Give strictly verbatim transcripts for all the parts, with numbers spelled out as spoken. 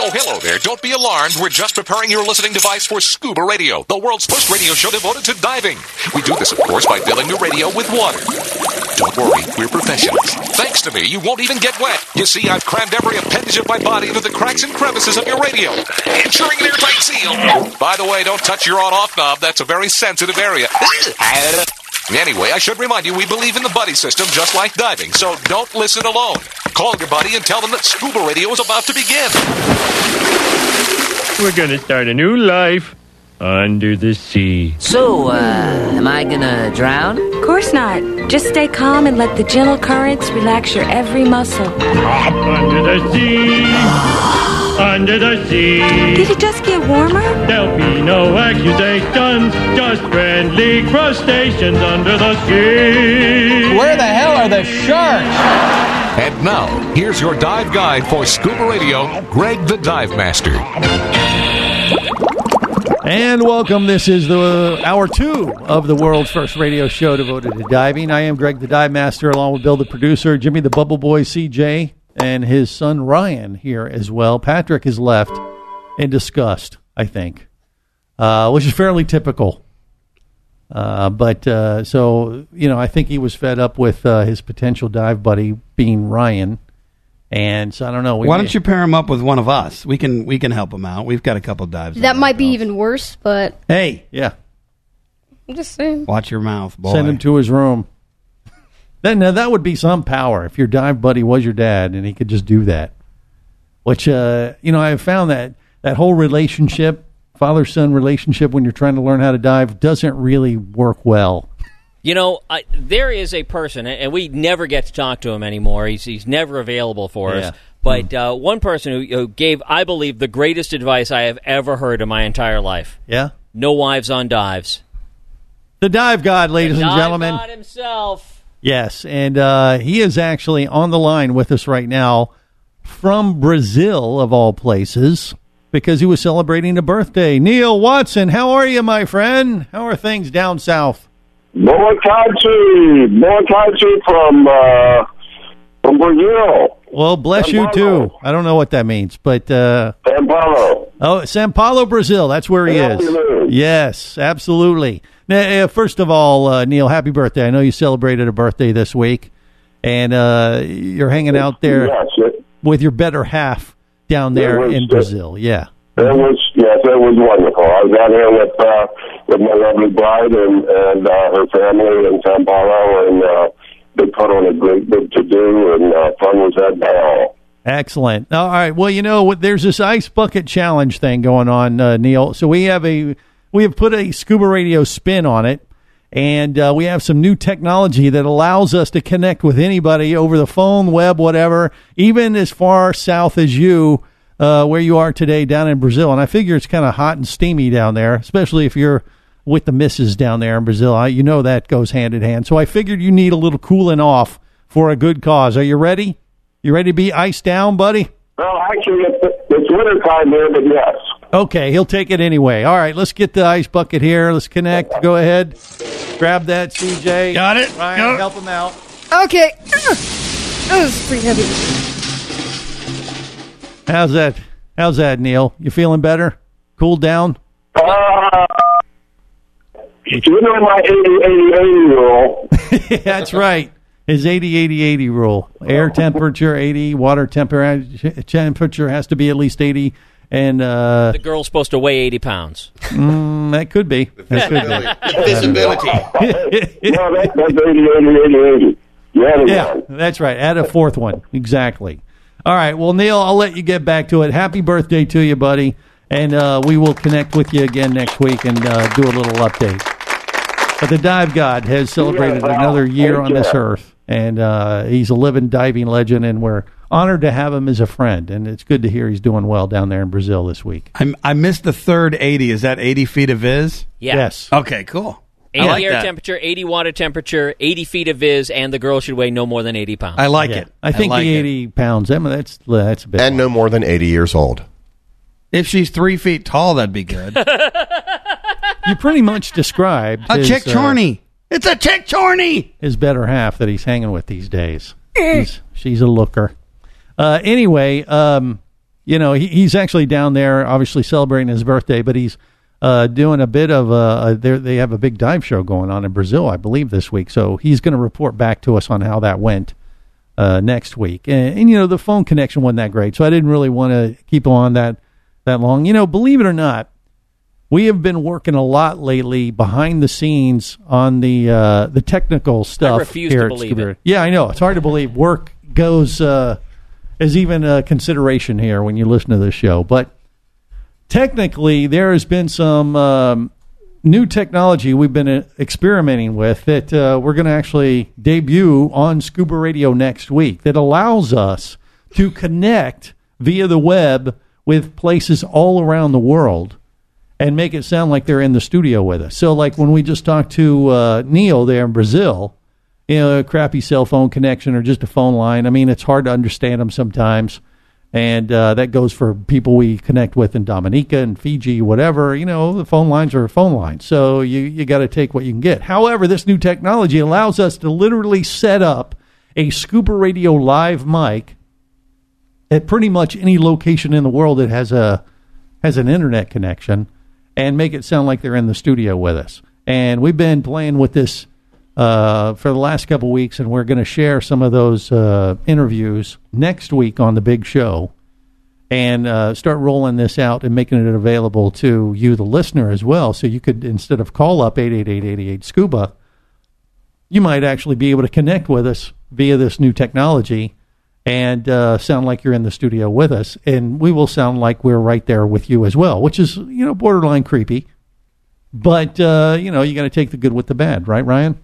Oh, hello there. Don't be alarmed. We're just preparing your listening device for Scuba Radio, the world's first radio show devoted to diving. We do this, of course, by filling your radio with water. Don't worry, we're professionals. Thanks to me, you won't even get wet. You see, I've crammed every appendage of my body into the cracks and crevices of your radio, ensuring an airtight seal. By the way, don't touch your on-off knob. That's a very sensitive area. Anyway, I should remind you, we believe in the buddy system just like diving, so don't listen alone. Call your buddy and tell them that Scuba Radio is about to begin. We're going to start a new life under the sea. So, uh, am I gonna drown? Of course not. Just stay calm and let the gentle currents relax your every muscle. Under the sea. Under the sea. Did it just get warmer? There'll be no accusations, just friendly crustaceans under the sea. Where the hell are the sharks? And now, here's your dive guide for Scuba Radio, Greg the Dive Master. And welcome. This is the uh, hour two of the world's first radio show devoted to diving. I am Greg the Dive Master, along with Bill the producer, Jimmy the Bubble Boy, C J, and his son Ryan here as well. Patrick is left in disgust, I think, uh, which is fairly typical. Uh, but uh, so, you know, I think he was fed up with uh, his potential dive buddy being Ryan. And so I don't know. Why don't you pair him up with one of us? We can we can help him out. We've got a couple dives. That might be even worse, but hey, yeah. I'm just saying. Watch your mouth, boy. Send him to his room. Then now that would be some power if your dive buddy was your dad and he could just do that. Which uh, you know, I've found that that whole relationship, father-son relationship, when you're trying to learn how to dive, doesn't really work well. You know, I, there is a person, and we never get to talk to him anymore. He's he's never available for yeah. us. But mm. uh, one person who, who gave, I believe, the greatest advice I have ever heard in my entire life. Yeah? No wives on dives. The dive god, ladies the and dive gentlemen. God himself. Yes, and uh, he is actually on the line with us right now from Brazil, of all places, because he was celebrating a birthday. Neil Watson, how are you, my friend? How are things down south? Boa tarde, boa tarde from uh, from Brazil. Well, bless São you Paulo. too. I don't know what that means, but uh, São Paulo. Oh, São Paulo, Brazil. That's where he is. Afternoon. Yes, absolutely. Now, uh, first of all, uh, Neil, happy birthday! I know you celebrated a birthday this week, and uh, you're hanging out there yes, it, with your better half down there was, in Brazil. It, yeah. It was yes, it was wonderful. I was out here with uh, with my lovely bride and and uh, her family in São Paulo, and uh, they put on a great big to do, and uh, fun was had by all. Excellent. All right. Well, you know, there's this ice bucket challenge thing going on, uh, Neil. So we have a we have put a Scuba Radio spin on it, and uh, we have some new technology that allows us to connect with anybody over the phone, web, whatever, even as far south as you. Uh, where you are today down in Brazil. And I figure it's kind of hot and steamy down there, especially if you're with the missus down there in Brazil. I, you know that goes hand in hand. So I figured you need a little cooling off for a good cause. Are you ready? You ready to be iced down, buddy? Well, actually, it's, it's winter time here, but yes. Okay, he'll take it anyway. All right, let's get the ice bucket here. Let's connect. Go ahead. Grab that, C J. Got it. Ryan, Got it. help him out. Okay. That was pretty heavy. How's that? How's that, Neil? You feeling better? Cooled down? Uh, you know my eighty eighty eighty rule. That's right. His eighty eighty eighty rule. Air temperature eighty, water temper- temperature has to be at least eighty, and uh, the girl's supposed to weigh eighty pounds. Mm, that could be. That could be. Visibility. No, that, that's eighty eighty eighty eighty. Yeah, yeah, that's right. Add a fourth one. Exactly. All right. Well, Neil, I'll let you get back to it. Happy birthday to you, buddy. And uh, we will connect with you again next week and uh, do a little update. But the Dive God has celebrated yeah, another year on yeah. this earth. And uh, he's a living diving legend, and we're honored to have him as a friend. And it's good to hear he's doing well down there in Brazil this week. I'm, I missed the third eighty. Is that eighty feet of viz? Yeah. Yes. Okay, cool. eighty like air that. temperature, eighty water temperature, eighty feet of viz, and the girl should weigh no more than eighty pounds. I like Yeah. it. I think like the it. eighty pounds, Emma, that's, that's a bit. And no more than eighty years old. If she's three feet tall, that'd be good. You pretty much described a his, chick uh, chorney. It's a chick chorney. his better half that he's hanging with these days. She's, she's a looker. Uh, anyway, um, you know, he, he's actually down there, obviously celebrating his birthday, but he's uh, doing a bit of a, a they have a big dive show going on in Brazil, I believe, this week. So he's going to report back to us on how that went uh, next week. And, and, you know, the phone connection wasn't that great, so I didn't really want to keep on that that long. You know, believe it or not, we have been working a lot lately behind the scenes on the uh, the technical stuff. I refuse here to at believe Scuba. it. Yeah, I know. It's hard to believe. Work goes uh, is even a consideration here when you listen to this show. But technically, there has been some um, new technology we've been uh, experimenting with that uh, we're going to actually debut on Scuba Radio next week that allows us to connect via the web with places all around the world and make it sound like they're in the studio with us. So, like when we just talked to uh, Neil there in Brazil, you know, a crappy cell phone connection or just a phone line. I mean, it's hard to understand them sometimes. And uh, that goes for people we connect with in Dominica and Fiji, whatever. You know, the phone lines are phone lines. So you, you got to take what you can get. However, this new technology allows us to literally set up a Scuba Radio live mic at pretty much any location in the world that has a has an internet connection, and make it sound like they're in the studio with us. And we've been playing with this uh, for the last couple weeks, and we're going to share some of those uh, interviews next week on the big show and uh, start rolling this out and making it available to you, the listener, as well. So you could, instead of call up eight eight eight, eight eight eight, SCUBA, you might actually be able to connect with us via this new technology and uh, sound like you're in the studio with us, and we will sound like we're right there with you as well, which is, you know, borderline creepy. But, uh, you know, you got to take the good with the bad, right, Ryan?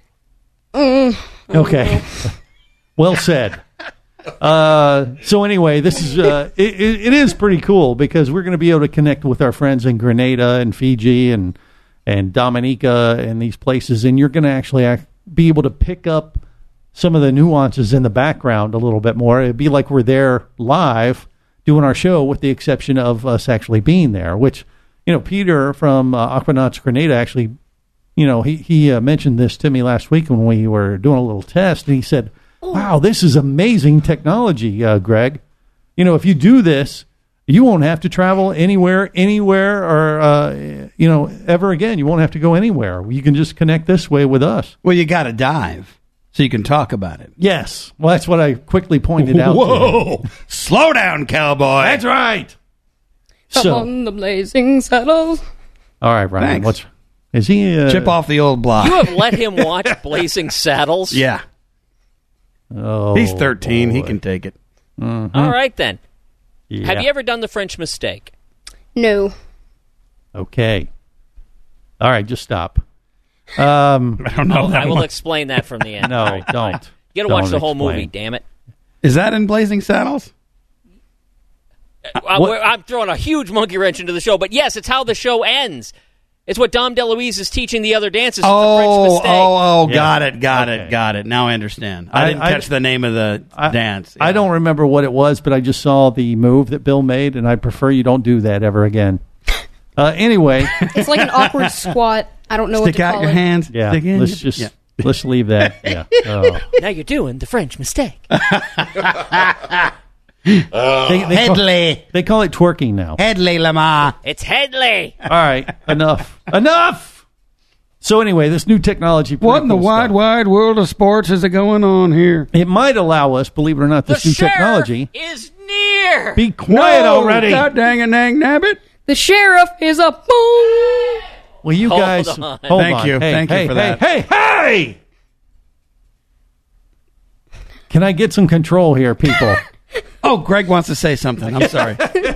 Mm, okay. Well said. Uh, so anyway, this is uh, it, it is pretty cool because we're going to be able to connect with our friends in Grenada and Fiji and, and Dominica and these places, and you're going to actually act, be able to pick up some of the nuances in the background a little bit more. It'd be like we're there live doing our show with the exception of us actually being there, which, you know, Peter from uh, Aquanauts Grenada actually, you know, he, he uh, mentioned this to me last week when we were doing a little test, and he said, wow, this is amazing technology, uh, Greg. You know, if you do this, you won't have to travel anywhere, anywhere, or, uh, you know, ever again. You won't have to go anywhere. You can just connect this way with us. Well, you got to dive so you can talk about it. Yes. Well, that's what I quickly pointed out. Whoa. Slow down, cowboy. That's right. Up So, on the blazing saddles. all right, Ryan. Thanks. What's is he uh, Chip off the old block. You have let him watch Blazing Saddles? Yeah. Oh, He's thirteen. boy. He can take it. Mm-hmm. All right, then. Yeah. Have you ever done the French mistake? No. Okay. All right, just stop. Um, I don't know. Oh, that I will one. explain that from the end. no, All right, fine. don't. You got to watch Don't the whole explain. movie, damn it. Is that in Blazing Saddles? I, what- I'm throwing a huge monkey wrench into the show, but yes, it's how the show ends. It's what Dom DeLuise is teaching the other dances. It's the French Oh, mistake. oh, oh, Yeah. got it, got Okay. it, got it. Now I understand. I, I- didn't I- catch the name of the I, dance. I Yeah. don't remember what it was, but I just saw the move that Bill made, and I prefer you don't do that ever again. Uh, anyway, It's like an awkward squat. I don't know what Stick to out call your it. hands. yeah, Stick in. let's just Yeah. let's leave that. Yeah. Oh. Now you're doing the French mistake. They, they, call, Headley. they call it twerking now. Headley Lamar. It's Headley. All right, enough, enough. So anyway, this new technology. pretty What in the cool wide, stuff. wide world of sports is it going on here? It might allow us, believe it or not, The this new sheriff technology. is near. Be quiet No, already. God dang and dang nabbit. The sheriff is a boom. Will you Hold guys on. hold Thank on. you. Hey, Thank you hey, for hey, that. Hey, hey! Can I get some control here, people? Oh, Greg wants to say something. I'm sorry.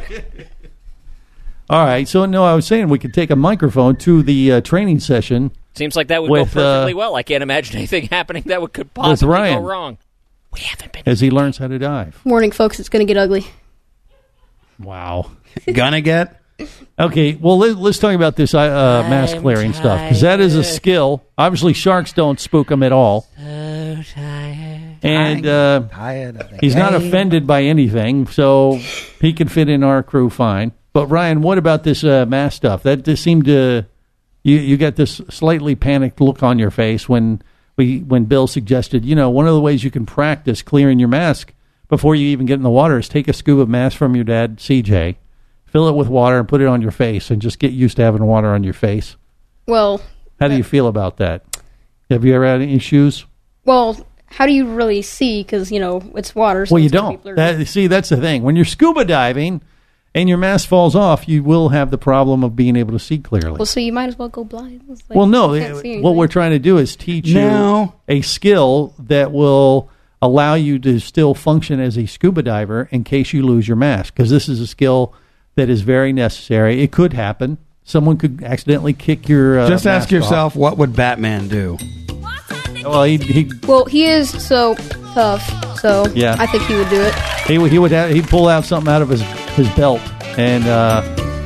All right. So no, I was saying we could take a microphone to the uh, training session Seems like that would With, go perfectly uh, well. I can't imagine anything happening that would could possibly go Ryan. wrong. We haven't been. as he learns how to dive. Warning, folks, it's going to get ugly. Wow. Gonna get? Okay, well, let, let's talk about this uh, mask clearing stuff, because that is a skill. Obviously, sharks don't spook them at all. So tired. And uh, Tired of the he's not game. offended by anything, so he can fit in our crew fine. But, Ryan, what about this uh, mask stuff? That just seemed to... You, you got this slightly panicked look on your face when we when Bill suggested, you know, one of the ways you can practice clearing your mask before you even get in the water is take a scuba mask from your dad, C J, fill it with water and put it on your face and just get used to having water on your face. Well, how do you feel about that? Have you ever had any issues? Well, how do you really see? Because, you know, it's water. So Well, you it's gonna be don't. blurry. That, see, that's the thing. When you're scuba diving and your mask falls off, you will have the problem of being able to see clearly. Well, so you might as well go blind. It's like, well, no. you can't see What anything. we're trying to do is teach No. you a skill that will allow you to still function as a scuba diver in case you lose your mask, because this is a skill that is very necessary. It could happen. Someone could accidentally kick your uh, Just ask mask yourself, off. what would Batman do? Well, he he Well, he is so tough, so Yeah. I think he would do it. he, would- he would have, he'd pull out something out of his his belt, and uh,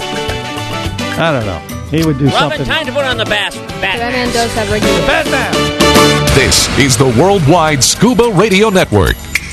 I don't know. He would do Robin, something. time to put on the bass. Bat Batman does have regular. Batman. This is the Worldwide Scuba Radio Network.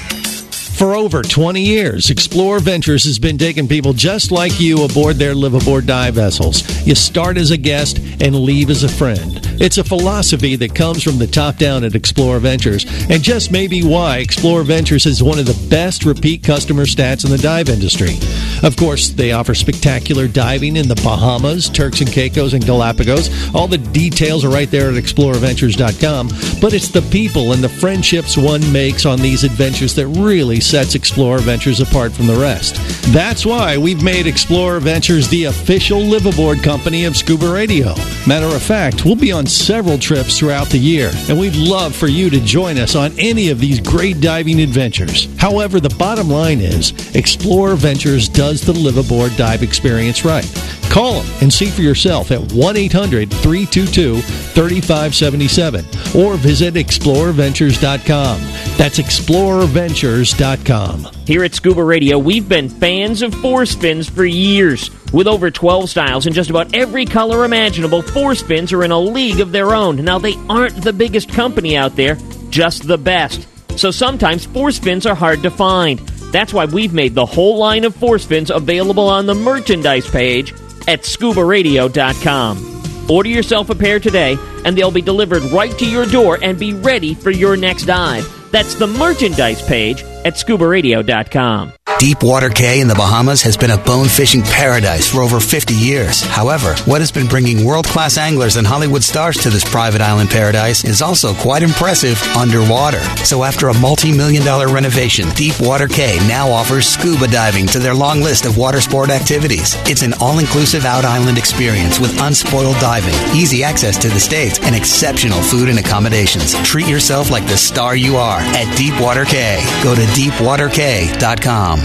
For over twenty years, Explorer Ventures has been taking people just like you aboard their live-aboard dive vessels. You start as a guest and leave as a friend. It's a philosophy that comes from the top down at Explorer Ventures, and just maybe why Explorer Ventures is one of the best repeat customer stats in the dive industry. Of course, they offer spectacular diving in the Bahamas, Turks and Caicos, and Galapagos. All the details are right there at explorer ventures dot com, but it's the people and the friendships one makes on these adventures that really sets Explorer Ventures apart from the rest. That's why we've made Explorer Ventures the official live-aboard company of Scuba Radio. Matter of fact, we'll be on several trips throughout the year, and we'd love for you to join us on any of these great diving adventures. However, the bottom line is, Explorer Ventures does the live-aboard dive experience right. Call them and see for yourself at one eight hundred three two two three five seven seven or visit explorer ventures dot com. That's explorer ventures dot com. Here at Scuba Radio, we've been fans of force fins for years. With over twelve styles and just about every color imaginable, force fins are in a league of their own. Now, they aren't the biggest company out there, just the best. So sometimes force fins are hard to find. That's why we've made the whole line of force fins available on the merchandise page at scuba radio dot com. Order yourself a pair today, and they'll be delivered right to your door and be ready for your next dive. That's the merchandise page at scuba radio dot com. Deepwater Cay in the Bahamas has been a bone fishing paradise for over fifty years. However, what has been bringing world-class anglers and Hollywood stars to this private island paradise is also quite impressive underwater. So after a multi-million dollar renovation, Deepwater Cay now offers scuba diving to their long list of water sport activities. It's an all-inclusive out-island experience with unspoiled diving, easy access to the States, and exceptional food and accommodations. Treat yourself like the star you are at Deepwater Cay. Go to deepwater cay dot com.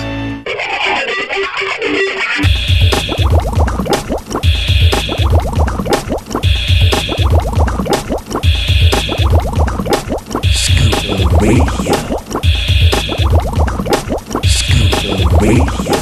Scuba Radio. Scuba Radio.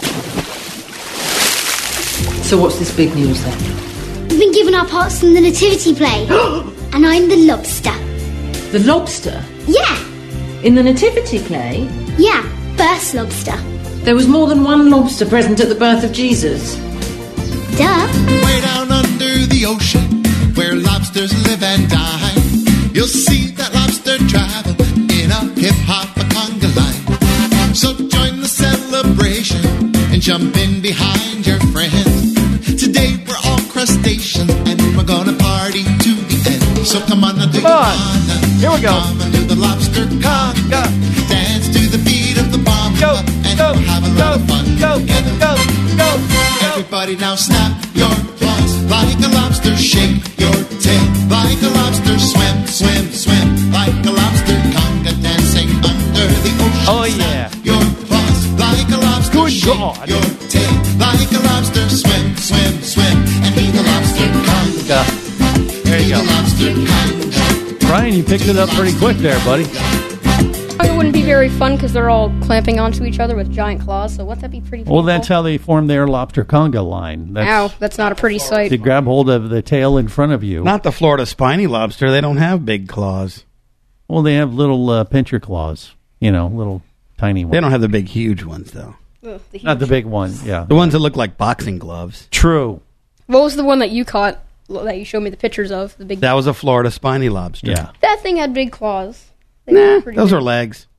So what's this big news then? We've been given our parts in the nativity play. And I'm the lobster. The lobster? Yeah. In the nativity play? Yeah, first lobster. There was more than one lobster present at the birth of Jesus. Duh. Way down under the ocean, where lobsters live and die, you'll see that lobster travel in a hip-hop a conga line. So join the celebration and jump in behind your friends. Today we're all crustaceans and we're gonna party to the end. So come on, now do Come on. Here we go. Come and do the lobster conga. Dance to the beat of the bomb. Go, and go, we'll have a go, lot of fun go, together. go, go, go. Everybody now snap your claws like a lobster. Shake your tail like a lobster. Swim, swim, swim like a lobster. Conga dancing under the ocean. Oh, yeah. Snap your claws like a lobster. Good Shake God. your tail like a lobster. Swim, swim, swim and be the lobster. Conga. There you Be go. the lobster. Conga. Brian, you picked it up pretty quick there, buddy. It wouldn't be very fun because they're all clamping onto each other with giant claws, so wouldn't that be pretty painful? Well, that's how they form their lobster conga line. That's, Ow, that's not a pretty sight. to grab hold of the tail in front of you. Not the Florida spiny lobster. They don't have big claws. Well, they have little uh, pincher claws. You know, little tiny ones. They don't have the big, huge ones, though. Ugh, the Not the huge- big one, yeah. The ones that look like boxing gloves. True. What was the one that you caught, that you showed me the pictures of? The big. That was a Florida spiny lobster. Yeah. That thing had big claws. They Nah, were pretty those big. are legs.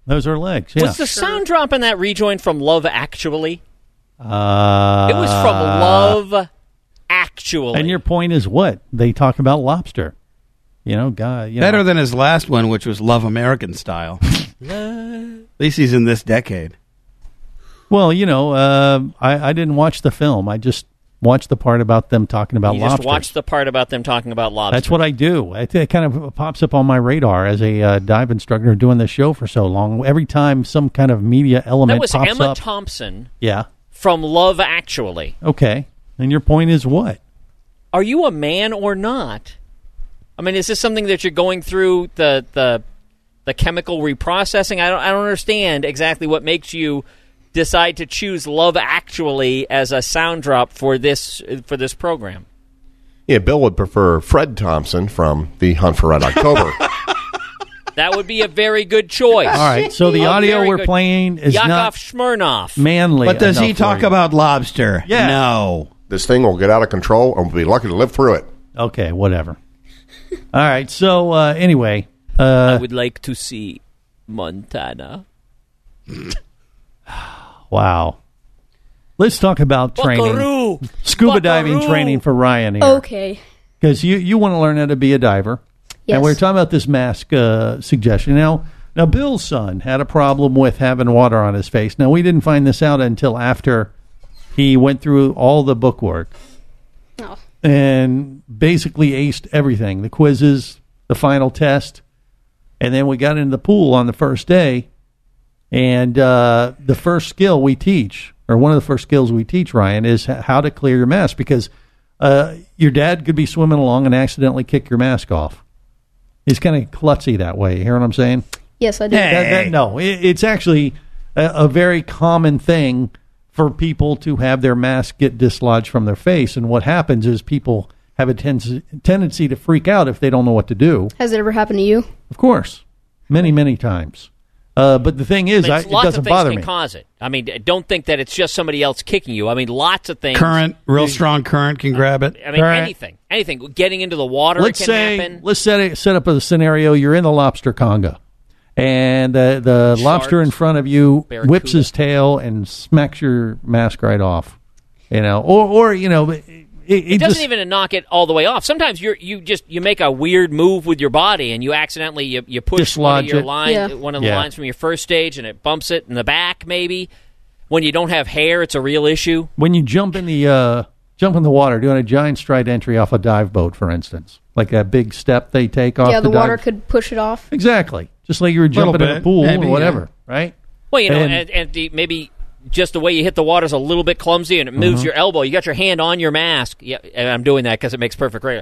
Those are legs, yeah. Was the sound drop in that rejoin from Love Actually? Uh, it was from Love Actually. And your point is what? They talk about lobster. You know, God. You Better know. than his last one, which was Love American Style. At least he's in this decade. Well, you know, uh, I, I didn't watch the film. I just watched the part about them talking about You lobsters. just watched the part about them talking about lobster. That's what I do. It, it kind of pops up on my radar as a uh, dive instructor doing this show for so long. Every time some kind of media element That was pops Emma up. Thompson Yeah. from Love Actually. Okay. And your point is what? Are you a man or not? I mean, is this something that you're going through the the the chemical reprocessing? I don't I don't understand exactly what makes you decide to choose Love Actually as a sound drop for this for this program. Yeah, Bill would prefer Fred Thompson from The Hunt for Red October. That would be a very good choice. All right, so the A audio very we're good- playing is Yakov not Smirnoff. manly. But does he enough for talk you. about lobster? Yeah. No. This thing will get out of control, and we'll be lucky to live through it. Okay, whatever. All right, so uh, anyway. Uh, I would like to see Montana. Wow. Let's talk about training. Buckaroo! Scuba diving Buckaroo! training for Ryan here. Okay. Because you, you want to learn how to be a diver. Yes. And we we're talking about this mask uh, suggestion. Now, now, Bill's son had a problem with having water on his face. Now, we didn't find this out until after he went through all the bookwork. Oh. And basically aced everything. The quizzes, the final test. And then we got into the pool on the first day. And uh, the first skill we teach, or one of the first skills we teach, Ryan, is h- how to clear your mask. Because uh, your dad could be swimming along and accidentally kick your mask off. He's kind of klutzy that way. You hear what I'm saying? Yes, I do. That, that, no, it, it's actually a, a very common thing for people to have their mask get dislodged from their face. And what happens is people have a ten- tendency to freak out if they don't know what to do. Has it ever happened to you? Of course. Many, many times. Uh, but the thing is, I mean, I, it's it lots doesn't of things bother can me. cause it. I mean, don't think that it's just somebody else kicking you. I mean, lots of things. Current, real strong current can grab it. I mean, Current. anything. Anything. Getting into the water Let's can say, happen. let's set, it, set up a scenario. You're in the lobster conga. And the, the lobster in front of you Barracuda. whips his tail and smacks your mask right off. You know, or, or you know, it, it, It doesn't just, even knock it all the way off. Sometimes you you just you make a weird move with your body and you accidentally you, you push one of Dislodge your it. line Yeah. one of the Yeah. lines from your first stage and it bumps it in the back maybe. When you don't have hair, it's a real issue. when you jump in the uh, jump in the water, doing a giant stride entry off a dive boat, for instance, like that big step they take off. yeah, the, water dive. could push it off. Exactly, just like you were Little jumping in a bit, pool maybe, or whatever, yeah. right? Well, you know, And- and, and the, maybe just the way you hit the water is a little bit clumsy and it moves Mhm. your elbow. You got your hand on your mask. Yeah, and I'm doing that because it makes perfect radio.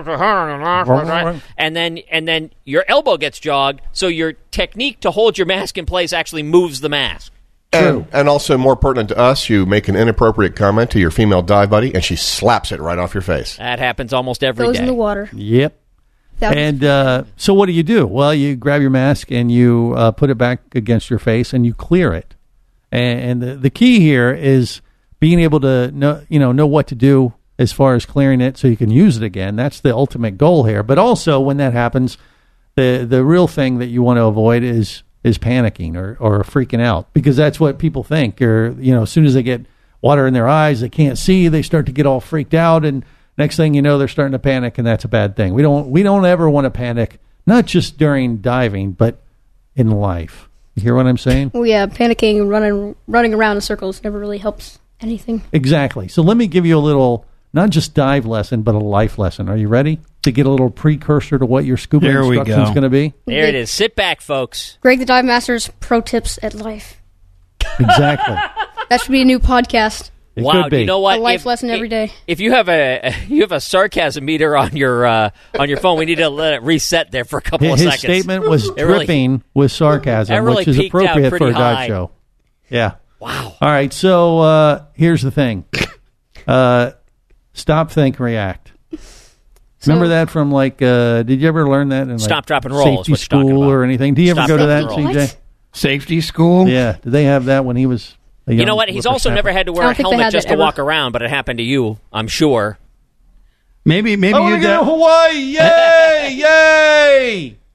And then and then your elbow gets jogged, so your technique to hold your mask in place actually moves the mask. And, and also, more pertinent to us, you make an inappropriate comment to your female dive buddy, and she slaps it right off your face. That happens almost every day. Goes in the water. Yep. That was- And uh, so what do you do? Well, you grab your mask and you uh, put it back against your face and you clear it. And, and the, the key here is being able to know, you know, know what to do as far as clearing it so you can use it again. That's the ultimate goal here. But also when that happens, the the real thing that you want to avoid is is panicking or, or freaking out, because that's what people think. Or, you know, as soon as they get water in their eyes, they can't see, they start to get all freaked out, and next thing you know, they're starting to panic, and that's a bad thing. We don't we don't ever want to panic, not just during diving, but in life. You hear what I'm saying? Well, yeah, panicking and running running around in circles never really helps anything. Exactly. So let me give you a little, not just dive lesson, but a life lesson. Are you ready to get a little precursor to what your scuba There we instruction is go. going to be? There it is. Sit back, folks. Greg the Dive Master's pro tips at life. Exactly. That should be a new podcast. It Wow, could be. you know what? A life If- lesson every if- day. If you have a you have a sarcasm meter on your uh, on your phone, we need to let it reset there for a couple His of seconds. statement was It really- dripping with sarcasm, that really which is peaked out appropriate for pretty a dive high. show. Yeah. Wow. All right. So uh, here's the thing. Uh, stop, think, react. Remember that from like? Uh, did you ever learn that in like Stop, drop, and roll is safety what you're talking school about. or anything? Do you ever Stop, go to drop, that, and roll. C J? What? Safety school? Yeah. Did they have that when he was? A You young know what? He's also whippersnapper? never had to I wear a don't think they helmet had just that to ever. walk around, but it happened to you, I'm sure. Maybe maybe I want you to go to did. Hawaii! Yay! Yay!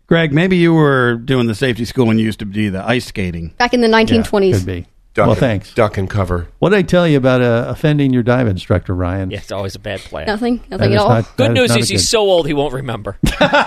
Greg, maybe you were doing the safety school and you used to do the ice skating. Back in the nineteen twenties. Could be. Duck well, and, thanks. Duck and cover. What did I tell you about uh, offending your dive instructor, Ryan? Yeah, it's always a bad plan. Nothing. That Nothing is at all. not- Good that news not is a he's good- so old he won't remember.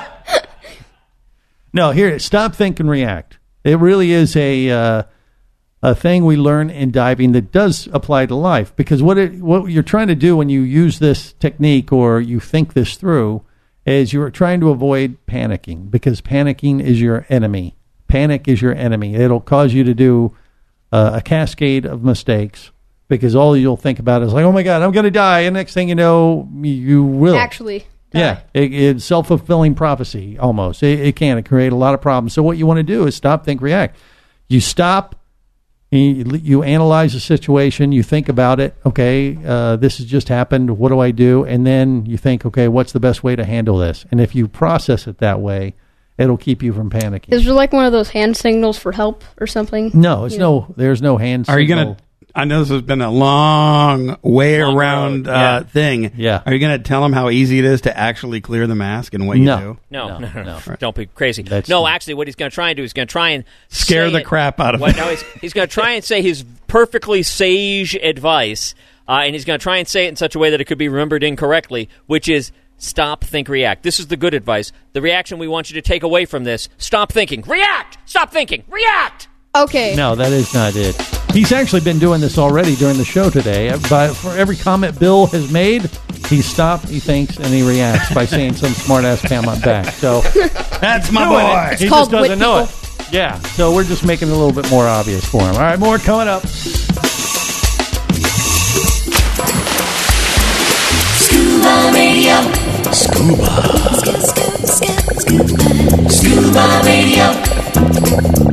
No, here, stop, think, and react. It really is a uh, a thing we learn in diving that does apply to life. Because what it, what you're trying to do when you use this technique or you think this through is you're trying to avoid panicking, because panicking is your enemy. Panic is your enemy. It'll cause you to do uh, a cascade of mistakes, because all you'll think about is like, oh my God, I'm going to die. And next thing you know, you will. Actually. Yeah, it, it's self-fulfilling prophecy almost. It, it can. It create a lot of problems. So what you want to do is stop, think, react. You stop, you, you analyze the situation, you think about it. Okay, uh, this has just happened. What do I do? And then you think, okay, what's the best way to handle this? And if you process it that way, it'll keep you from panicking. Is there like one of those hand signals for help or something? No, it's You no. know? There's no hand. Are you signal. going to... I know this has been a long way Long around road, uh, yeah. thing. Yeah. Are you going to tell them how easy it is to actually clear the mask and what you No. do? No, no, no, no. no. Don't be crazy. That's- no, actually, what he's going to try and do is going to try and Scare say the it- crap out of Well, them. no, he's, he's going to try and say his perfectly sage advice, uh, and he's going to try and say it in such a way that it could be remembered incorrectly, which is stop, think, react. This is the good advice. The reaction we want you to take away from this: stop thinking, react. Stop thinking, react. Okay. No, that is not it. He's actually been doing this already during the show today. But for every comment Bill has made, he stops, he thinks, and he reacts by saying some smart-ass comment back. So That's my doing boy. it. He called just doesn't Wit know People. it. Yeah, so we're just making it a little bit more obvious for him. All right, more coming up. Scuba Radio. Scuba. Scuba Radio.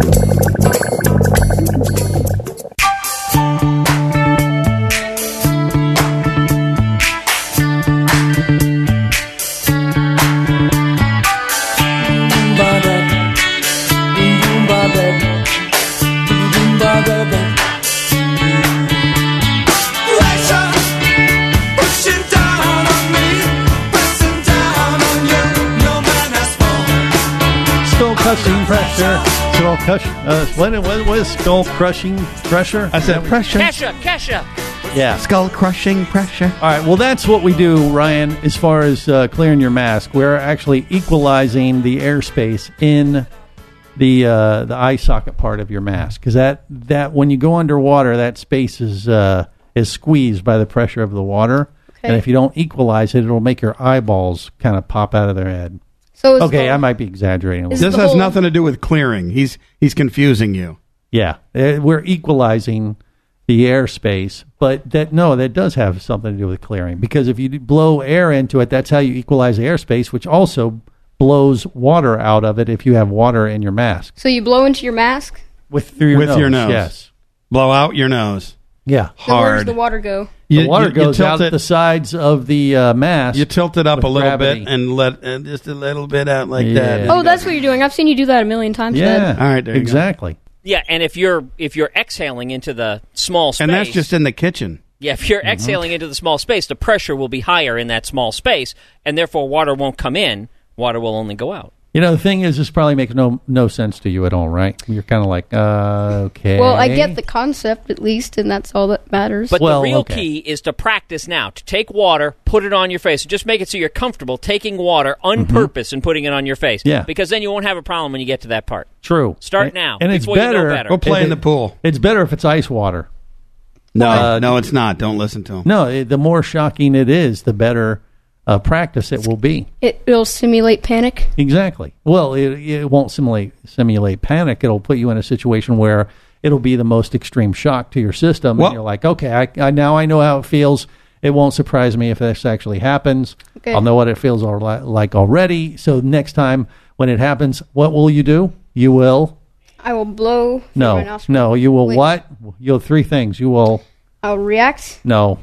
Skull crushing pressure. Skull crush. Uh, what, what was skull crushing pressure? I said pressure. Kesha, Kesha. Yeah. Skull crushing pressure. All right. Well, that's what we do, Ryan. As far as uh, clearing your mask, we're actually equalizing the airspace in the uh, the eye socket part of your mask, because that that when you go underwater, that space is uh, is squeezed by the pressure of the water, Okay. and if you don't equalize it, it'll make your eyeballs kind of pop out of their head. So is Okay, the- I might be exaggerating a little. This the has whole- nothing to do with clearing. He's he's confusing you. Yeah, uh, we're equalizing the airspace, but that no, that does have something to do with clearing, because if you do blow air into it, that's how you equalize the airspace, which also blows water out of it if you have water in your mask. So you blow into your mask? With through your With nose, your nose. yes. Blow out your nose. Yeah. Then where does Hard. the water go? The You- water you- you goes tilt out it- the sides of the uh, mask. You tilt it up with a little gravity. bit and let and just a little bit out like Yeah. that. Oh, that's what you're doing. I've seen you do that a million times. Yeah. Dad. All right, there you go. exactly. Yeah, and if you're if you're exhaling into the small space, And that's just in the kitchen. yeah, if you're Mm-hmm. exhaling into the small space, the pressure will be higher in that small space, and therefore water won't come in. Water will only go out. You know, the thing is, this probably makes no no sense to you at all, right? You're kind of like, uh, okay. Well, I get the concept at least, and that's all that matters. But Well, the real okay. key is to practice now. To take water, put it on your face, and just make it so you're comfortable taking water on purpose and putting it on your face. Mm-hmm. Yeah. Because then you won't have a problem when you get to that part. True. Start And- now, and it's before you know better. better. Go play If in the it- pool. It's better if it's ice water. No, Uh, no, it's not. Don't listen to him. No, it, the more shocking it is, the better uh, practice it will be. It, it'll simulate panic. Exactly. Well, it, it won't simulate simulate panic. It'll put you in a situation where it'll be the most extreme shock to your system, Well- and you're like, okay, I, I now I know how it feels. It won't surprise me if this actually happens. Okay. I'll know what it feels all li- like already. So next time when it happens, what will you do? You will I will blow through my no, nostril. no. You will Wait. what? You'll three things. You will I'll react. no.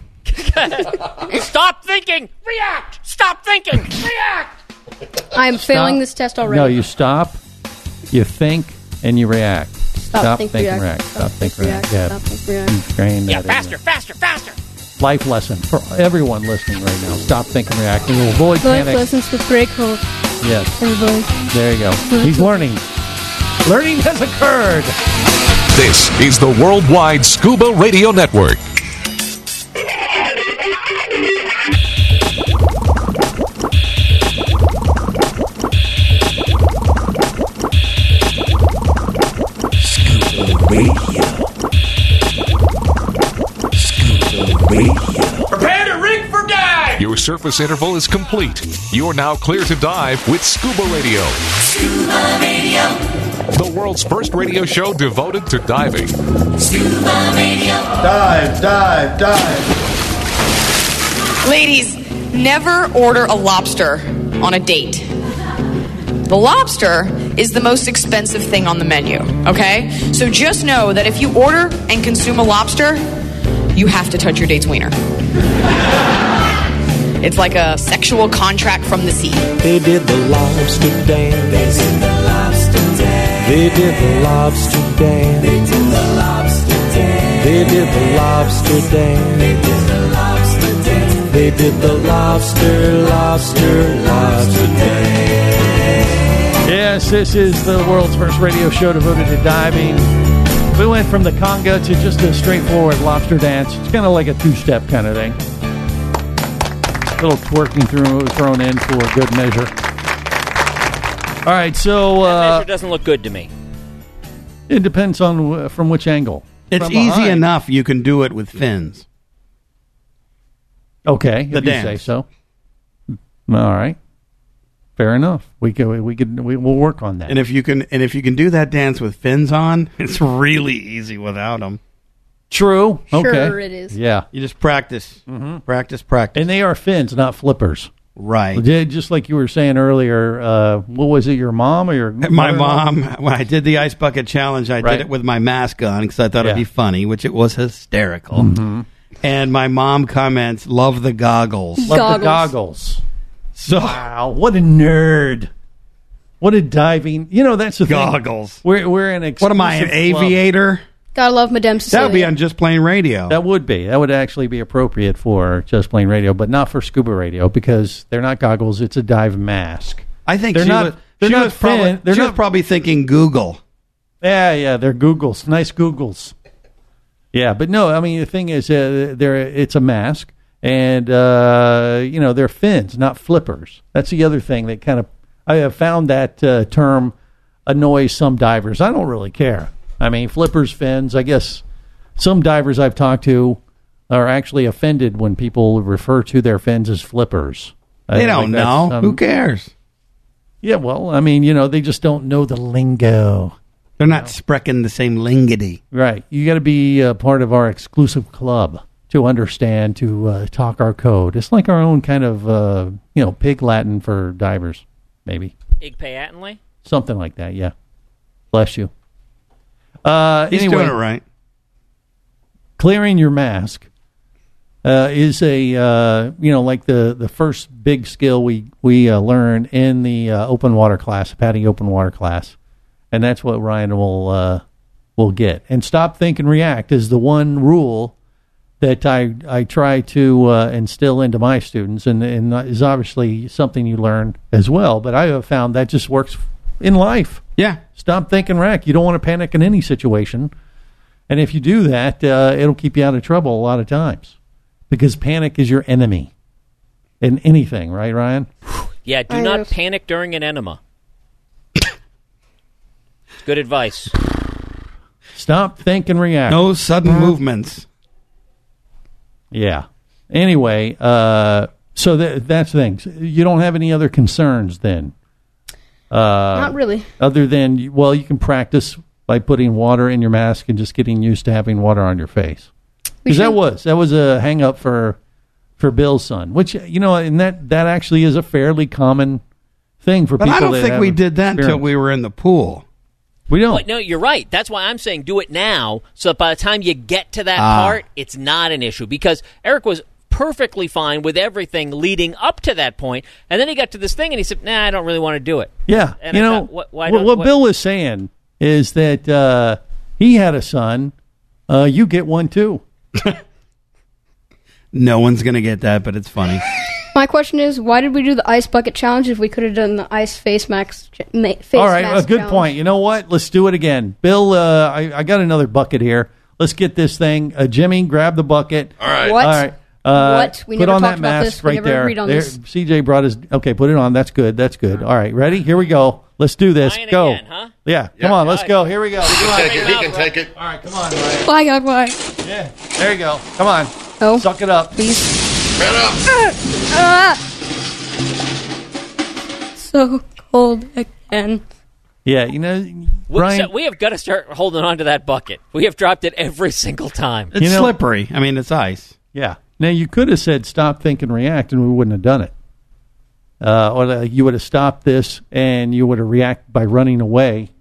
Stop thinking! React! Stop thinking! React! I am failing Stop. this test already. No, you stop. You think and you react. Stop, think, think, react. and react. Stop, think, react. Yeah. Stop, think, react. You train Yeah, that in faster, there. faster, faster! Life lesson for everyone listening right now. Stop, think, and react. And you'll avoid Life panic. lessons with Greg Holt. Yes. Everybody. There you go. He's learning. Learning has occurred. This is the Worldwide Scuba Radio Network. Scuba Radio. Scuba Radio. Prepare to rig for dive! Your surface interval is complete. You're now clear to dive with Scuba Radio. Scuba Radio. The world's first radio show devoted to diving. Scuba Radio. Dive, dive, dive. Ladies, never order a lobster on a date. The lobster is the most expensive thing on the menu, okay? So just know that if you order and consume a lobster, you have to touch your date's wiener. It's like a sexual contract from the sea. They did the lobster dance. They did the lobster dance. They did the lobster dance. They did the lobster dance. They did the lobster dance. They did the lobster dance. They did the lobster, lobster, lobster dance. Yes, this is the world's first radio show devoted to diving. We went from the conga to just a straightforward lobster dance. It's kind of like a two-step kind of thing. A little twerking through, thrown in for good measure. All right, so That uh, measure doesn't look good to me. it depends on uh, from which angle. It's From easy behind. enough. You can do it with fins. Okay, The if you dance. say so. All right, fair enough. We could we could we will work on that. And if you can, and if you can do that dance with fins on, it's really easy without them. True. Sure Okay. it is. Yeah. You just practice, mm-hmm. practice, practice, and they are fins, not flippers. Right. Just like you were saying earlier. Uh, what was it? Your mom or your My mother-in-law? mom, when I did the ice bucket challenge, I Right. did it with my mask on because I thought Yeah. it'd be funny, which it was hysterical. Mhm. And my mom comments, "Love the goggles." Love Goggles. the goggles. So Wow, what a nerd! What a diving! You know that's the goggles. thing. We're we're an What am I, an exclusive club. aviator? Gotta love Madame That Cecilia. would be on Just Plain Radio. That would be. That would actually be appropriate for Just Plain Radio, but not for Scuba Radio because they're not goggles. It's a dive mask. I think They're she not- was, they're she not was probably, fin- they're she was not- probably thinking Google. Yeah, yeah, they're Googles. Nice Googles. Yeah, but no, I mean the thing is, uh, they're it's a mask, and uh, you know they're fins, not flippers. That's the other thing that kind of I have found that uh, term annoys some divers. I don't really care. I mean flippers, fins. I guess some divers I've talked to are actually offended when people refer to their fins as flippers. I They think don't that's, know. um, Who cares? Yeah, well, I mean, you know, they just don't know the lingo. They're not sprechen the same lingity. Right. You got to be uh, part of our exclusive club to understand, to uh, talk our code. It's like our own kind of, uh, you know, pig Latin for divers, maybe. Ig Payatinley? Something like that, yeah. Bless you. Uh, He's anyway, doing it right. Clearing your mask uh, is a, uh, you know, like the, the first big skill we, we uh, learn in the uh, open water class, PADI open water class. And that's what Ryan will uh, will get. And stop, think, and react is the one rule that I I try to uh, instill into my students, and, and is obviously something you learn as well. But I have found that just works in life. Yeah. Stop, think, and react. You don't want to panic in any situation. And if you do that, uh, it'll keep you out of trouble a lot of times. Because panic is your enemy in anything, right, Ryan? Yeah, do I not know. panic during an enema. Good advice. Stop, think, and react. No sudden movements. Yeah. Anyway, uh, so th- that's the thing. You don't have any other concerns then? Uh, Not really. Other than, well, you can practice by putting water in your mask and just getting used to having water on your face. Because that was that was a hang up for for Bill's son, which, you know, and that, that actually is a fairly common thing for But people. I don't that think have we did that until experience. we were in the pool. We don't. But no, you're right. That's why I'm saying do it now, so that by the time you get to that Ah. part, it's not an issue. Because Eric was perfectly fine with everything leading up to that point, and then he got to this thing, and he said, nah, I don't really want to do it. Yeah, And you I know, thought, what, why what, don't- what what- Bill was saying is that uh, he had a son. Uh, you get one too. No one's going to get that, but it's funny. My question is, why did we do the ice bucket challenge if we could have done the ice face mask? Ch- ma- face All right, mask a good challenge? point. You know what? Let's do it again. Bill, uh, I, I got another bucket here. Let's get this thing. Uh, Jimmy, grab the bucket. All right. What? All right. Uh, What? We put never on talked that about mask this. We right never there. agreed on there. this. C J brought his. Okay, put it on. That's good. That's good. All right, ready? Here we go. Let's do this. Ryan Go. again, huh? Yeah, come on. Let's go. Here we go. He Come can on. take it. He can take it. All right, come on, Ryan. Why, God, why? Yeah, there you go. Come on. Oh. Suck it up. Please. Man up. Ah! So cold again. Yeah, you know, We, Ryan. so we have got to start holding on to that bucket. We have dropped it every single time. It's You know- slippery. I mean, it's ice. Yeah. Now, you could have said stop, think, and react, and we wouldn't have done it. Uh, or uh, you would have stopped this, and you would have reacted by running away.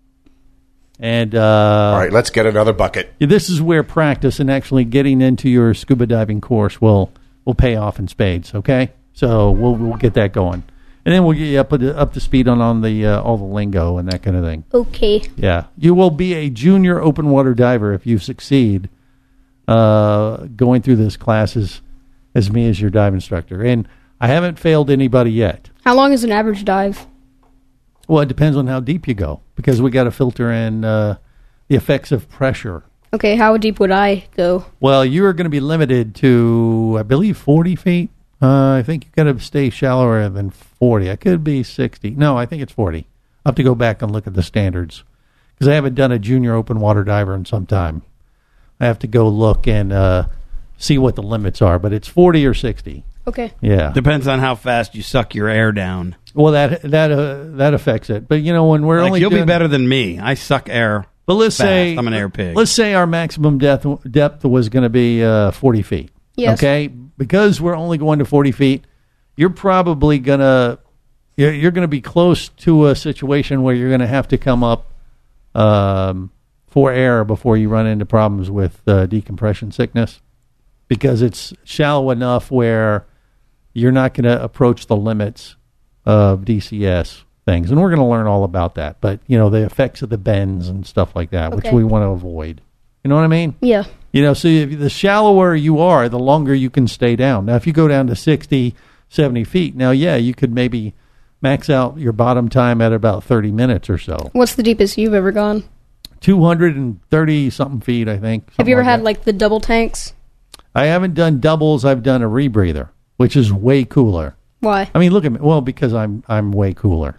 And uh, All right, let's get another bucket. this is where practice and actually getting into your scuba diving course will will pay off in spades. Okay, so we'll we'll get that going, and then we'll get you up to, up to speed on on the uh, all the lingo and that kind of thing. Okay. Yeah, you will be a junior open water diver if you succeed uh, going through this class as, as me as your dive instructor. And I haven't failed anybody yet. How long is an average dive? Well, it depends on how deep you go because we got to filter in uh, the effects of pressure. Okay, how deep would I go? Well, you are going to be limited to, I believe, forty feet. Uh, I think you got to stay shallower than forty. I could be sixty. No, I think it's forty. I'll have to go back and look at the standards because I haven't done a junior open water diver in some time. I have to go look and uh, see what the limits are, but it's forty or sixty. Okay. Yeah. Depends on how fast you suck your air down. Well, that that uh, that affects it. But you know, when we're Like, only you'll doing, be better than me. I suck air. But let's fast. say I'm an air pig. Let's say our maximum depth depth was going to be uh, forty feet. Yes. Okay, because we're only going to forty feet, you're probably gonna you're, you're going to be close to a situation where you're going to have to come up um, for air before you run into problems with uh, decompression sickness, because it's shallow enough where you're not going to approach the limits of D C S things, and we're going to learn all about that. But you know, the effects of the bends and stuff like that, which Okay. we want to avoid. You know what I mean? Yeah. You know, so if, the shallower you are, the longer you can stay down. Now, if you go down to sixty, seventy feet, now, yeah, you could maybe max out your bottom time at about thirty minutes or so. What's the deepest you've ever gone? two hundred thirty something feet, I think. Have you ever something had that. like the double tanks? I haven't done doubles. I've done a rebreather, which is way cooler. Why? I mean, look at me. Well, because I'm I'm way cooler.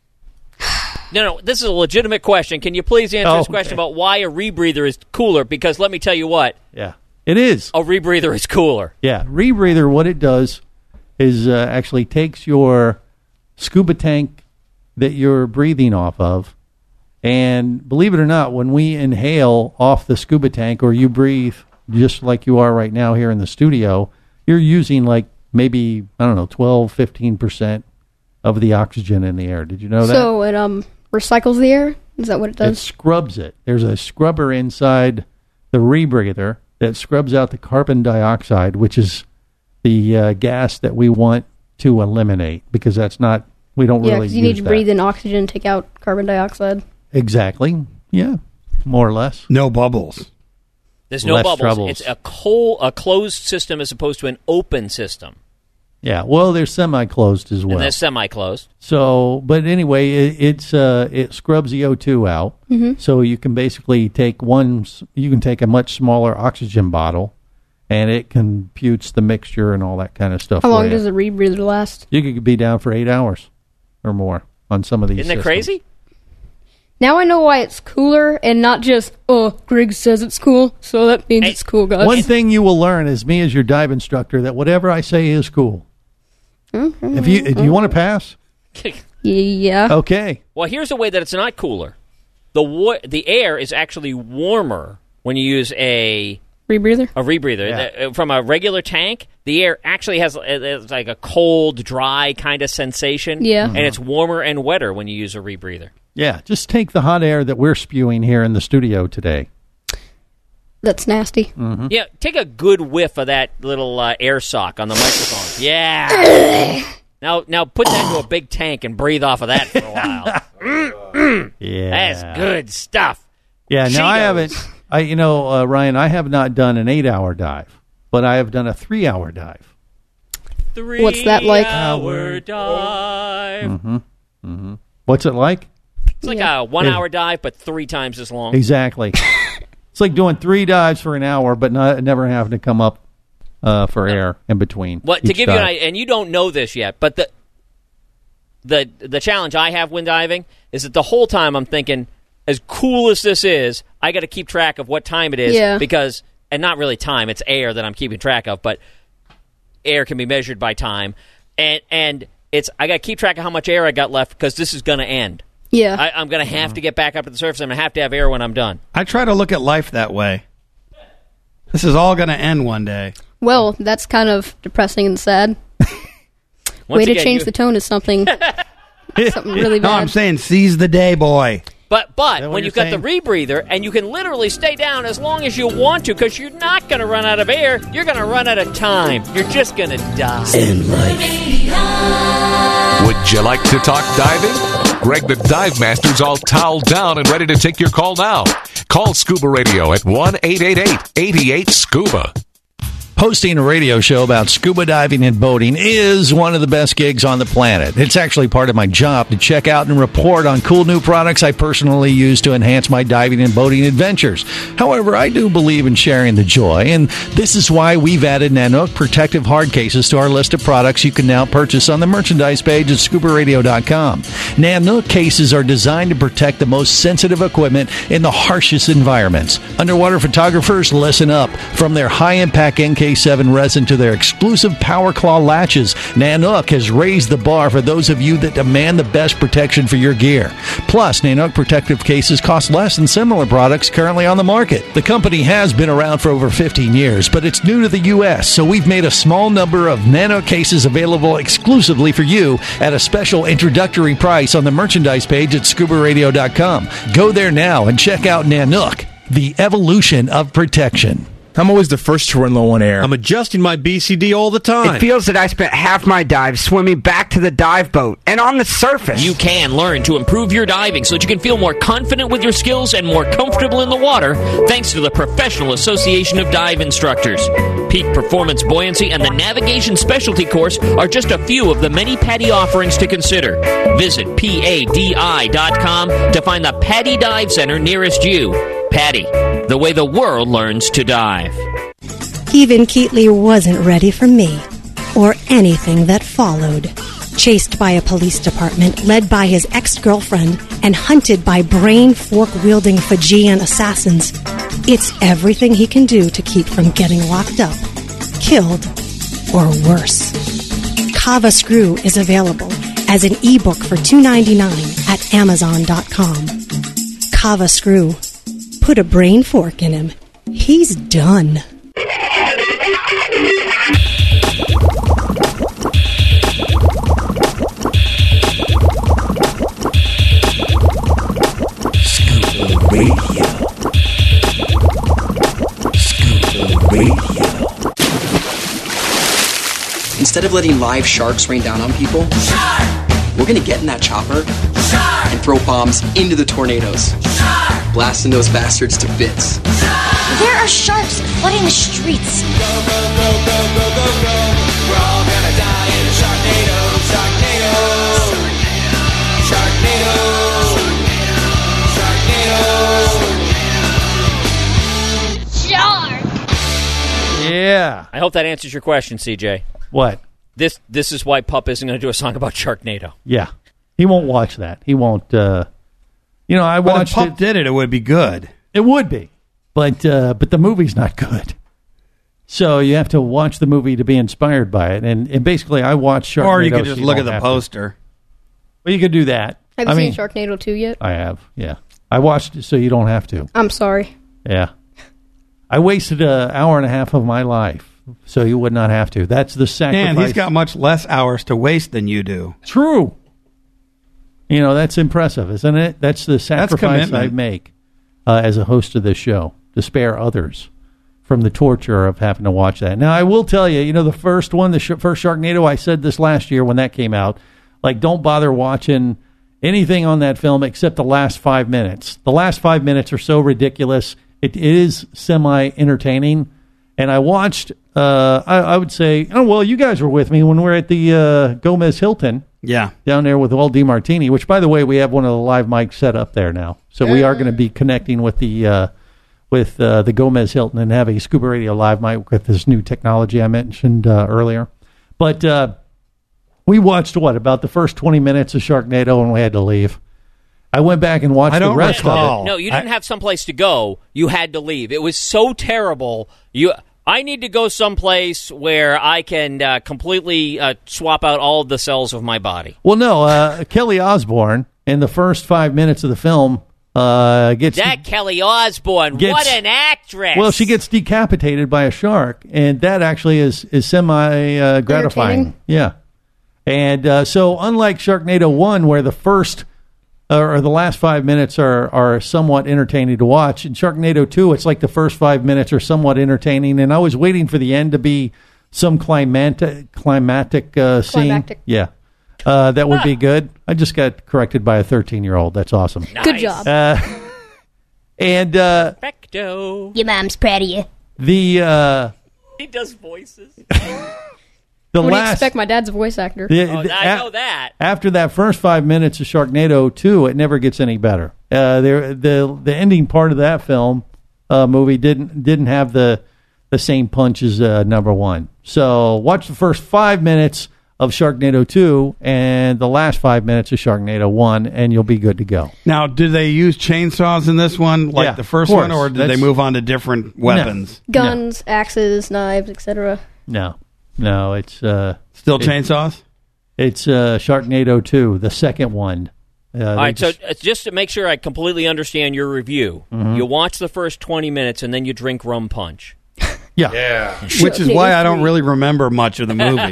No, no, this is a legitimate question. Can you please answer Oh, this question okay. about why a rebreather is cooler? Because let me tell you what, Yeah, it is. a rebreather is cooler. Yeah, rebreather, what it does is uh, actually takes your scuba tank that you're breathing off of, and believe it or not, when we inhale off the scuba tank, or you breathe just like you are right now here in the studio, you're using like maybe, I don't know, twelve, fifteen percent of the oxygen in the air. Did you know that? So it um recycles the air? Is that what it It does? scrubs it. There's a scrubber inside the rebreather that scrubs out the carbon dioxide, which is the uh, gas that we want to eliminate, because that's not, we don't Yeah, really because you use need to that. breathe in oxygen, take out carbon dioxide. Exactly. Yeah, more or less. No bubbles. There's no Less bubbles. troubles. It's a cold, a closed system as opposed to an open system. Yeah, well, they're semi-closed as well. And they're semi-closed. So, but anyway, it, it's uh, it scrubs the O two out, Mhm. so you can basically take one. s- You can take a much smaller oxygen bottle, and it computes the mixture and all that kind of stuff. How for long you. does a rebreather last? You could be down for eight hours or more on some of these. Isn't it systems. crazy? Now I know why it's cooler and not just, oh, Greg says it's cool, so that means it's cool, guys. One thing you will learn is me as your dive instructor that whatever I say is cool. Mhm. If you if you want to pass, Yeah. okay. Well, here's a way that it's not cooler. The wa- the air is actually warmer when you use a rebreather. A rebreather The- from a regular tank. The air actually has uh, it's like a cold, dry kind of sensation. Yeah. and it's warmer and wetter when you use a rebreather. Yeah, just take the hot air that we're spewing here in the studio today. That's nasty. Mm-hmm. Yeah, take a good whiff of that little uh, air sock on the microphone. Yeah. now, now put that into a big tank and breathe off of that for a while. Yeah, That's good stuff. Yeah, now I Cheetos. haven't. I you know uh, Ryan, I have not done an eight-hour dive, but I have done a three-hour dive. Three What's that like? Hour dive. Mm-hmm. Mm-hmm. What's it like? It's like a one-hour dive, but three times as long. Exactly. It's like doing three dives for an hour, but not never having to come up uh, for air in between. What to each give dive. you an idea, and you don't know this yet, but the the the challenge I have when diving is that the whole time I'm thinking, as cool as this is, I got to keep track of what time it is Yeah. because, and not really time, it's air that I'm keeping track of, but air can be measured by time, and and it's I got to keep track of how much air I got left because this is going to end. Yeah. I, I'm going to have to get back up to the surface. I'm going to have to have air when I'm done. I try to look at life that way. This is all going to end one day. Well, that's kind of depressing and sad. Once Way to again, change you- the tone to something, something really No, bad. I'm saying seize the day, boy. But but what when you're you've got the saying? rebreather and you can literally stay down as long as you want to because you're not going to run out of air. You're going to run out of time. You're just going to die. Would you like to talk diving? Greg the Dive Master's all toweled down and ready to take your call now. Call Scuba Radio at one eight eight eight, eight eight, SCUBA. Hosting a radio show about scuba diving and boating is one of the best gigs on the planet. It's actually part of my job to check out and report on cool new products I personally use to enhance my diving and boating adventures. However, I do believe in sharing the joy, and this is why we've added Nanook protective hard cases to our list of products you can now purchase on the merchandise page at scuba radio dot com. Nanook cases are designed to protect the most sensitive equipment in the harshest environments. Underwater photographers, listen up. From their high-impact N K seven resin to their exclusive Power Claw latches, Nanook has raised the bar for those of you that demand the best protection for your gear. Plus, Nanook protective cases cost less than similar products currently on the market. The company has been around for over fifteen years, but it's new to the U S, so we've made a small number of Nanook cases available exclusively for you at a special introductory price on the merchandise page at scuba radio dot com. Go there now and check out Nanook, the evolution of protection. I'm always the first to run low on air. I'm adjusting my B C D all the time. It feels that I spent half my dive swimming back to the dive boat and on the surface. You can learn to improve your diving so that you can feel more confident with your skills and more comfortable in the water thanks to the Professional Association of Dive Instructors. Peak Performance Buoyancy and the Navigation Specialty Course are just a few of the many PADI offerings to consider. Visit P A D I dot com to find the PADI Dive Center nearest you. PADI, the way the world learns to dive. Even Keatley wasn't ready for me, or anything that followed. Chased by a police department led by his ex-girlfriend and hunted by brain fork-wielding Fijian assassins, it's everything he can do to keep from getting locked up, killed, or worse. Kava Screw is available as an ebook for two dollars and ninety-nine cents at amazon dot com. Kava Screw. Put a brain fork in him. He's done. Scuba Radio. Scuba Radio. Instead of letting live sharks rain down on people, we're gonna get in that chopper and throw bombs into the tornadoes, blasting those bastards to bits. There are sharks flooding the streets. Go, go, go, go, go, go, go. We're all gonna die in a Sharknado, Sharknado, Sharknado, Sharknado. Shark! Yeah. I hope that answers your question, C J. What? This this is why Pup isn't going to do a song about Sharknado. Yeah. He won't watch that. He won't, uh, you know, I But if watched Pup it. did it, it would be good. It would be. But, uh, but the movie's not good. So you have to watch the movie to be inspired by it. And, and basically, I watched Sharknado. Or you could so just look don't at the have to. poster. Well, you could do that. Have you I seen mean, Sharknado two yet? I have, yeah. I watched it so you don't have to. I'm sorry. Yeah. I wasted an hour and a half of my life so you would not have to. That's the sacrifice. Man, he's got much less hours to waste than you do. True. You know, that's impressive, isn't it? That's the sacrifice commitment. I make uh, as a host of this show, to spare others from the torture of having to watch that. Now, I will tell you, you know, the first one, the sh- first Sharknado, I said this last year when that came out, like, don't bother watching anything on that film except the last five minutes. The last five minutes are so ridiculous. It, it is semi-entertaining, And I watched, uh, I, I would say, oh, well, you guys were with me when we were at the uh, Gomez Hilton. Yeah. Down there with Walt DiMartini, which, by the way, we have one of the live mics set up there now. So we are going to be connecting with the uh, with uh, the Gomez Hilton and have a Scuba Radio live mic with this new technology I mentioned uh, earlier. But uh, we watched, what, about the first twenty minutes of Sharknado and we had to leave. I went back and watched I don't the rest recall. of it. No, you didn't I, have someplace to go. You had to leave. It was so terrible. You, I need to go someplace where I can uh, completely uh, swap out all of the cells of my body. Well, no, uh, Kelly Osbourne, in the first five minutes of the film, uh, gets... That de- Kelly Osbourne, gets, what an actress! Well, she gets decapitated by a shark, and that actually is, is semi-gratifying. Uh, yeah. And uh, so, unlike Sharknado one, where the first... or the last five minutes are, are somewhat entertaining to watch. In Sharknado two, it's like the first five minutes are somewhat entertaining, and I was waiting for the end to be some climatic, climatic uh, scene. Climactic. Yeah, uh, that would be good. I just got corrected by a thirteen-year-old. That's awesome. Nice. Good job. Uh, and uh, Perfecto. Your mom's proud of you. the uh, He does voices. the What do you last expect? My dad's a voice actor. the- Oh, the- I a- know that. After that first five minutes of Sharknado two, it never gets any better. Uh, there, the the ending part of that film uh, movie didn't didn't have the the same punch as uh, number one. So watch the first five minutes of Sharknado two and the last five minutes of Sharknado one, and you'll be good to go. Now, did they use chainsaws in this one, like Yeah, the first of course. one, or did That's- they move on to different weapons? Guns, axes, knives, et cetera. No, no, it's uh, Still it- chainsaws? It's uh, Sharknado two, the second one. Uh, All they right, just- so uh, just to make sure I completely understand your review, Mhm. you watch the first twenty minutes and then you drink rum punch. yeah, Yeah. Which is why I don't really remember much of the movie.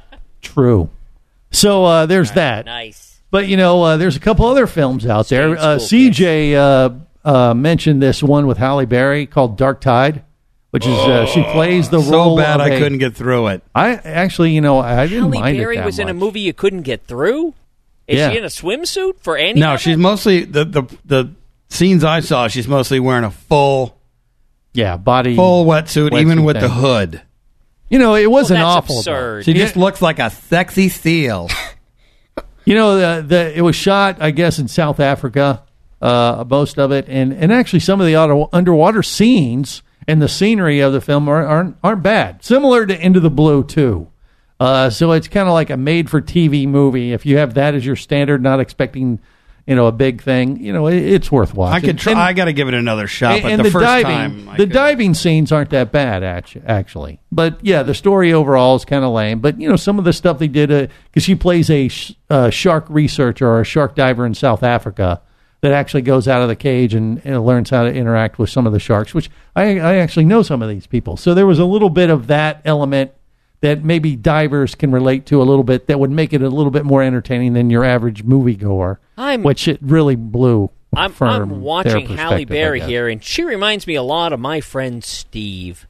true. So uh, there's that. Nice. But, you know, uh, there's a couple other films out there. Stay in Uh, school, C J uh, uh, mentioned this one with Halle Berry called Dark Tide, which is uh, she plays the so role bad of I a- couldn't get through it. I actually, you know, I didn't Halle mind Berry it that was much. in a movie you couldn't get through? Is Yeah. she in a swimsuit for any No, of she's it? mostly, the, the, the scenes I saw, she's mostly wearing a full, yeah, body full wetsuit, wetsuit even with the thing. hood. You know, it wasn't that's awful. though. absurd. She Yeah. just looks like a sexy seal. You know, the, the it was shot, I guess, in South Africa, uh, most of it, and, and actually some of the auto, underwater scenes and the scenery of the film are, aren't aren't bad. Similar to Into the Blue too. Uh, so it's kind of like a made-for-T V movie. If you have that as your standard, not expecting, you know, a big thing, you know, it, it's worth watching. I could try. And- I got to give it another shot. and, But and the, the, first diving, time, I the could- diving scenes aren't that bad, actu- actually. But yeah, the story overall is kind of lame. But you know, some of the stuff they did, because she plays a sh- uh, shark researcher or a shark diver in South Africa that actually goes out of the cage and, and learns how to interact with some of the sharks. Which I, I actually know some of these people, so there was a little bit of that element that maybe divers can relate to a little bit. That would make it a little bit more entertaining than your average moviegoer. I'm- which it really blew. I'm, from I'm their watching Halle perspective, I Berry guess. here, and she reminds me a lot of my friend Steve.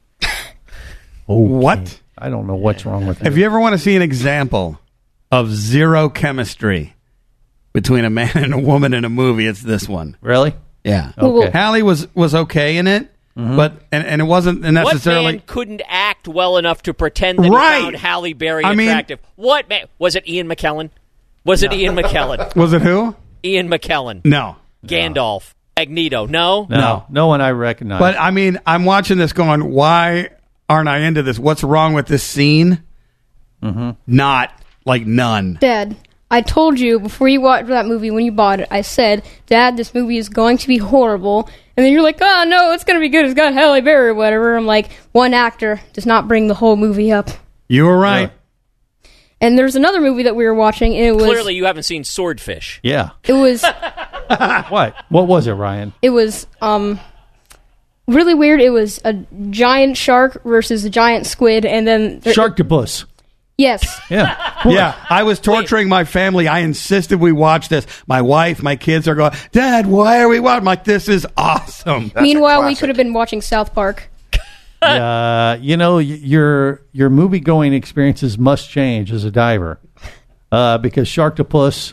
What? I don't know what's wrong with If it. you ever want to see an example of zero chemistry between a man and a woman in a movie, it's this one. Really? Yeah. Okay. Hallie was was okay in it, but and, and it wasn't What necessarily. man couldn't act well enough to pretend that Right. he found Halle Berry I mean- attractive? What man? Was it Ian McKellen? Was it Ian McKellen? Was it who? Ian McKellen. No. Gandalf. Magneto. No? No, No. no one I recognize. But I mean, I'm watching this going, why aren't I into this? What's wrong with this scene? Mm-hmm. Not like none. Dad, I told you before you watched that movie when you bought it, I said, Dad, this movie is going to be horrible. And then you're like, oh, no, it's going to be good. It's got Halle Berry or whatever. I'm like, one actor does not bring the whole movie up. You were right. And there's another movie that we were watching, and it was... Clearly, you haven't seen Swordfish. yeah. It was... What? What was it, Ryan? It was, um... really weird. It was a giant shark versus a giant squid, and then... there- Sharktopus. Yes. Yeah. Yeah, I was torturing my family. I insisted we watch this. My wife, my kids are going, Dad, why are we watching? I'm like, this is awesome. Meanwhile, we could have been watching South Park. uh, you know, y- your your movie going experiences must change as a diver, uh, because Sharktopus, uh,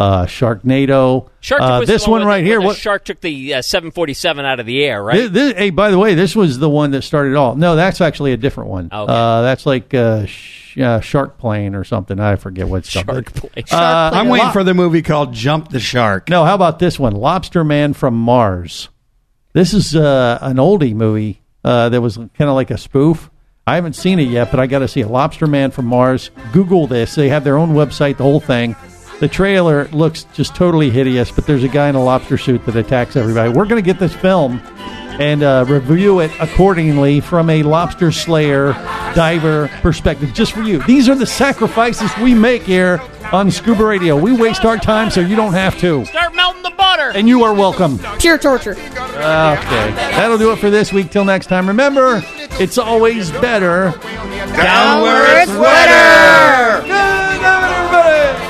uh, Sharknado. Shark uh, was this the one where right the, here. where the What? shark took the uh, seven forty-seven out of the air, right? This, this, hey, by the way, this was the one that started it all. No, that's actually a different one. Okay. Uh, that's like uh, sh- uh, Shark Plane or something. I forget what stuff. Shark Plane. Uh, I'm waiting Lo- for the movie called Jump the Shark. No, how about this one? Lobster Man from Mars. This is uh, an oldie movie uh, that was kind of like a spoof. I haven't seen it yet, but I got to see it. Lobster Man from Mars. Google this. They have their own website, the whole thing. The trailer looks just totally hideous, but there's a guy in a lobster suit that attacks everybody. We're going to get this film and uh, review it accordingly from a lobster slayer, diver perspective, just for you. These are the sacrifices we make here on Scuba Radio. We waste our time so you don't have to. Start melting the butter. And you are welcome. Pure torture. Okay. That'll do it for this week. Till next time. Remember, it's always better. Downward sweater. Good night, everybody.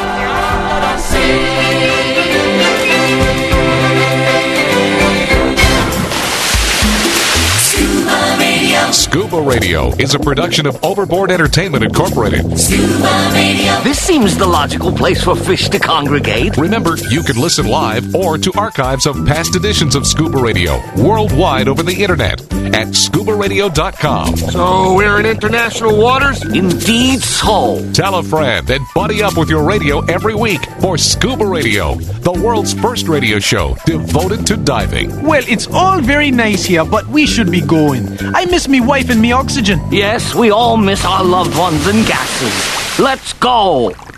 Scuba Radio. Scuba Radio is a production of Overboard Entertainment Incorporated. Scuba Radio. This seems the logical place for fish to congregate. Remember, you can listen live or to archives of past editions of Scuba Radio worldwide over the internet at scuba radio dot com. So we're in international waters? Indeed so. Tell a friend and buddy up with your radio every week for Scuba Radio, the world's first radio show devoted to diving. Well, it's all very nice here, but we should be going. I miss me wife and me oxygen. Yes, we all miss our loved ones and gases. Let's go.